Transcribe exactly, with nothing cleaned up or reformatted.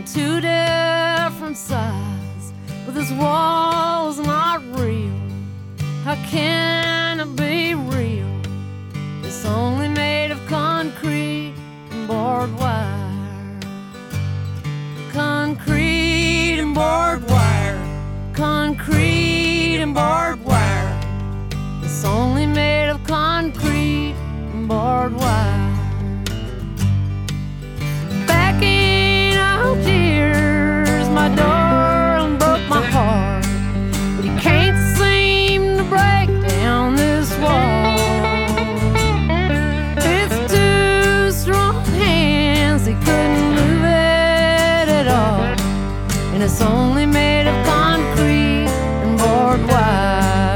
on two different sides, but this wall's not real. How can